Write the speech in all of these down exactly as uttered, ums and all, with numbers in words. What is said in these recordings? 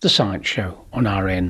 The Science Show on R N.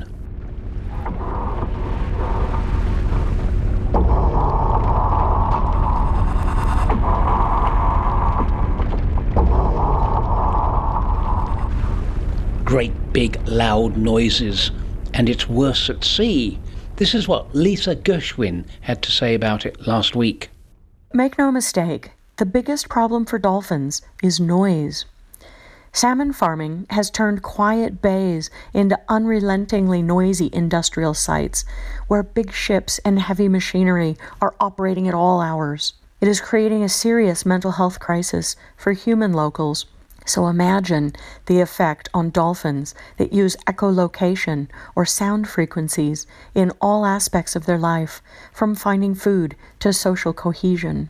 Great big loud noises, and it's worse at sea. This is what Lisa Gershwin had to say about it last week. Make no mistake, the biggest problem for dolphins is noise. Salmon farming has turned quiet bays into unrelentingly noisy industrial sites where big ships and heavy machinery are operating at all hours. It is creating a serious mental health crisis for human locals. So imagine the effect on dolphins that use echolocation or sound frequencies in all aspects of their life, from finding food to social cohesion.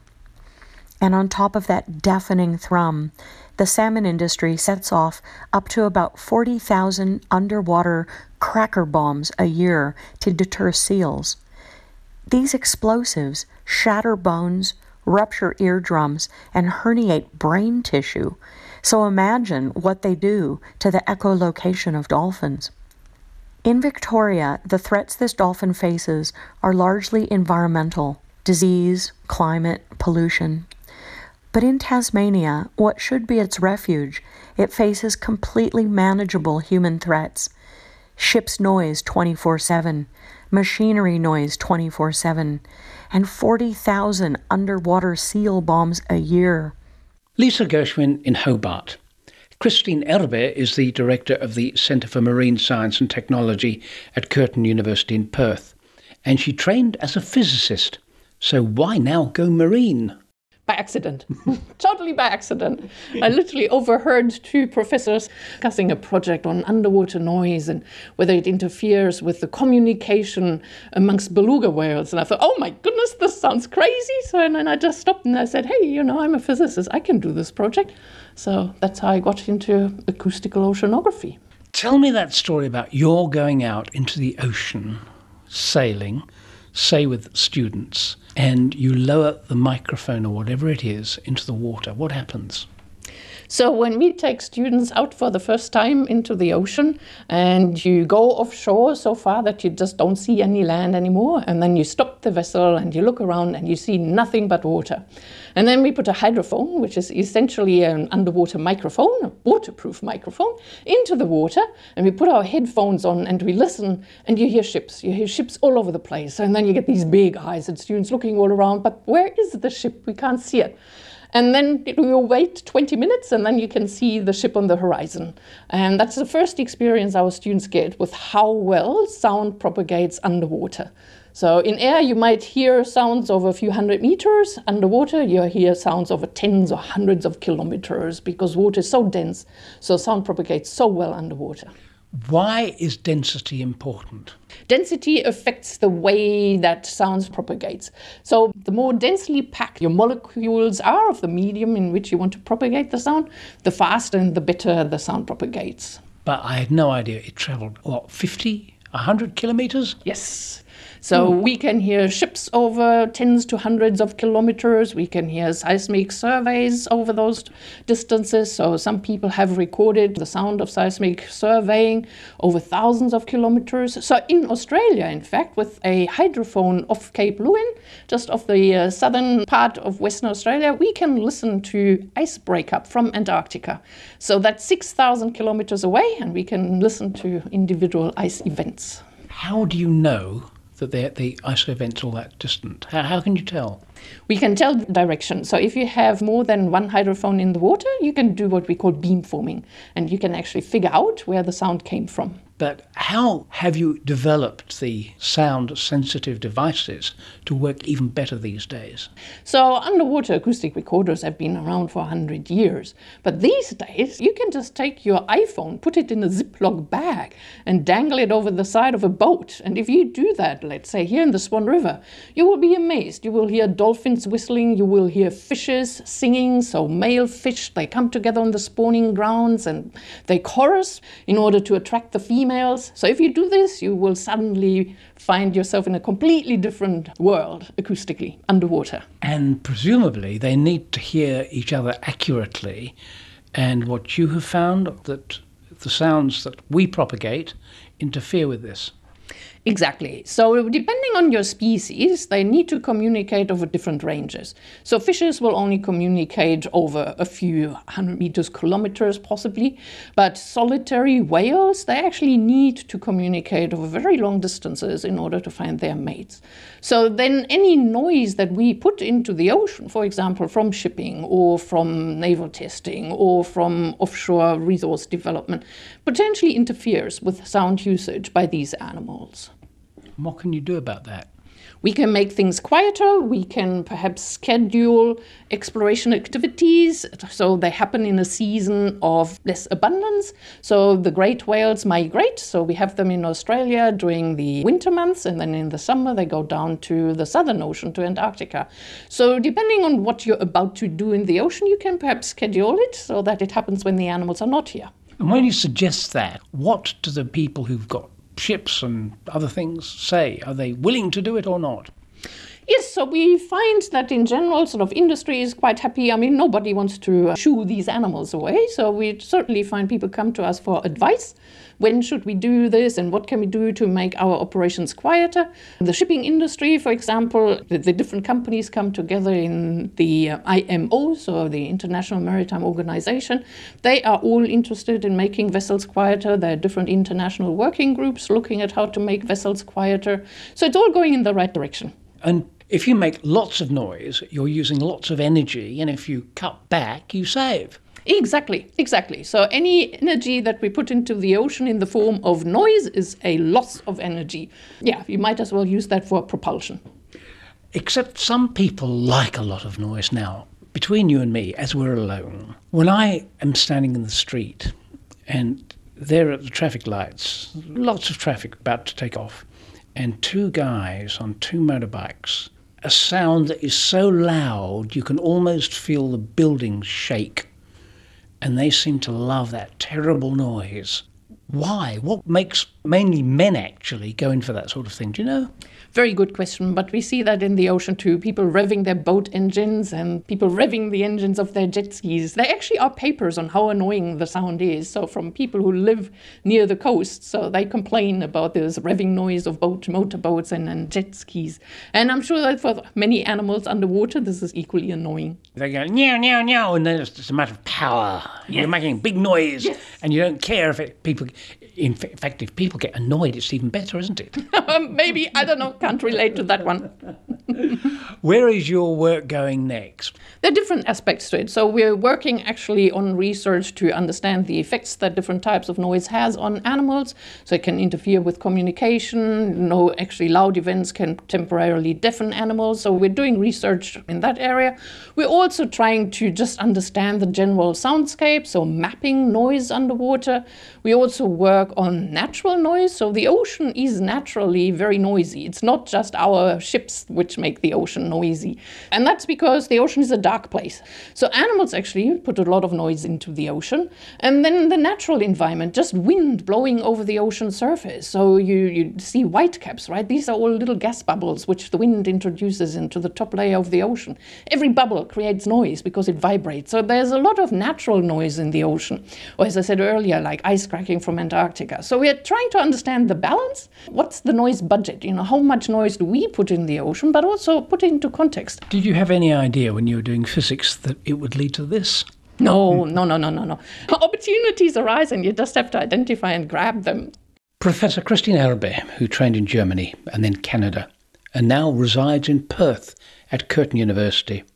And on top of that deafening thrum, the salmon industry sets off up to about forty thousand underwater cracker bombs a year to deter seals. These explosives shatter bones, rupture eardrums, and herniate brain tissue. So imagine what they do to the echolocation of dolphins. In Victoria, the threats this dolphin faces are largely environmental: disease, climate, pollution. But in Tasmania, what should be its refuge, it faces completely manageable human threats. Ship's noise twenty-four seven, machinery noise twenty-four seven, and forty thousand underwater seal bombs a year. Lisa Gershwin in Hobart. Christine Erbe is the director of the Centre for Marine Science and Technology at Curtin University in Perth, and she trained as a physicist. So why now go marine? By accident, totally by accident. I literally overheard two professors discussing a project on underwater noise and whether it interferes with the communication amongst beluga whales. And I thought, oh my goodness, this sounds crazy. So and then I just stopped and I said, hey, you know, I'm a physicist. I can do this project. So that's how I got into acoustical oceanography. Tell me that story about your going out into the ocean, sailing, say with students, and you lower the microphone or whatever it is into the water. What happens? So when we take students out for the first time into the ocean and you go offshore so far that you just don't see any land anymore, and then you stop the vessel and you look around and you see nothing but water. And then we put a hydrophone, which is essentially an underwater microphone, a waterproof microphone, into the water, and we put our headphones on and we listen, and you hear ships. You hear ships all over the place, and then you get these big eyes and students looking all around, but where is the ship? We can't see it. And then you wait twenty minutes and then you can see the ship on the horizon. And that's the first experience our students get with how well sound propagates underwater. So in air, you might hear sounds over a few hundred meters. Underwater, you hear sounds over tens or hundreds of kilometers because water is so dense, so sound propagates so well underwater. Why is density important? Density affects the way that sound propagates. So the more densely packed your molecules are of the medium in which you want to propagate the sound, the faster and the better the sound propagates. But I had no idea it travelled, what, fifty, one hundred kilometres? Yes. So mm. we can hear ships over tens to hundreds of kilometers. We can hear seismic surveys over those distances. So some people have recorded the sound of seismic surveying over thousands of kilometers. So in Australia, in fact, with a hydrophone off Cape Lewin, just off the uh, southern part of Western Australia, we can listen to ice breakup from Antarctica. So that's six thousand kilometers away, and we can listen to individual ice events. How do you know that the ice events all that distant? How, how can you tell? We can tell direction. So if you have more than one hydrophone in the water, you can do what we call beamforming, and you can actually figure out where the sound came from. But how have you developed the sound-sensitive devices to work even better these days? So underwater acoustic recorders have been around for one hundred years. But these days, you can just take your iPhone, put it in a Ziploc bag, and dangle it over the side of a boat. And if you do that, let's say here in the Swan River, you will be amazed. You will hear dolphins whistling, you will hear fishes singing. So male fish, they come together on the spawning grounds and they chorus in order to attract the females. So if you do this, you will suddenly find yourself in a completely different world acoustically underwater. And presumably they need to hear each other accurately. And what you have found, that the sounds that we propagate interfere with this. Exactly. So depending on your species, they need to communicate over different ranges. So fishes will only communicate over a few hundred meters, kilometers possibly, but solitary whales, they actually need to communicate over very long distances in order to find their mates. So then any noise that we put into the ocean, for example, from shipping or from naval testing or from offshore resource development, potentially interferes with sound usage by these animals. What can you do about that? We can make things quieter. We can perhaps schedule exploration activities so they happen in a season of less abundance. So the great whales migrate. So we have them in Australia during the winter months, and then in the summer they go down to the Southern Ocean, to Antarctica. So depending on what you're about to do in the ocean, you can perhaps schedule it so that it happens when the animals are not here. And when you suggest that, what do the people who've got ships and other things say? Are they willing to do it or not? Yes, so we find that in general, sort of industry is quite happy. I mean, nobody wants to shoo these animals away. So we certainly find people come to us for advice. When should we do this and what can we do to make our operations quieter? The shipping industry, for example, the, the different companies come together in the uh, I M O, so the International Maritime Organization. They are all interested in making vessels quieter. There are different international working groups looking at how to make vessels quieter. So it's all going in the right direction. And if you make lots of noise, you're using lots of energy, and if you cut back, you save. Exactly, exactly. So any energy that we put into the ocean in the form of noise is a loss of energy. Yeah, you might as well use that for propulsion. Except some people like a lot of noise now. Between you and me, as we're alone, when I am standing in the street and there at the traffic lights, lots of traffic about to take off, and two guys on two motorbikes, a sound that is so loud you can almost feel the buildings shake. And they seem to love that terrible noise. Why? What makes mainly men actually go in for that sort of thing? Do you know? Very good question, but we see that in the ocean too. People revving their boat engines and people revving the engines of their jet skis. There actually are papers on how annoying the sound is. So from people who live near the coast, so they complain about this revving noise of boat, motorboats and, and jet skis. And I'm sure that for many animals underwater, this is equally annoying. They go, meow, meow, meow, and then it's just a matter of power. Yes. You're making big noise, yes. And you don't care if it, people... In fact, if people get annoyed, it's even better, isn't it? Maybe, I don't know, can't relate to that one. Where is your work going next? There are different aspects to it. So we're working actually on research to understand the effects that different types of noise has on animals. So it can interfere with communication. You know, actually loud events can temporarily deafen animals. So we're doing research in that area. We're also trying to just understand the general soundscape, so mapping noise underwater. We also work on natural noise. So the ocean is naturally very noisy. It's not just our ships which make the ocean noisy. And that's because the ocean is a dark place. So animals actually put a lot of noise into the ocean. And then the natural environment, just wind blowing over the ocean surface. So you, you see whitecaps, right? These are all little gas bubbles which the wind introduces into the top layer of the ocean. Every bubble creates noise because it vibrates. So there's a lot of natural noise in the ocean. Or as I said earlier, like ice cracking from Antarctica. So we're trying to understand the balance. What's the noise budget? You know, how much noise do we put in the ocean, but also put it into context. Did you have any idea when you were doing physics that it would lead to this? No, no, no, no, no, no. Opportunities arise and you just have to identify and grab them. Professor Christine Erbe, who trained in Germany and then Canada, and now resides in Perth at Curtin University.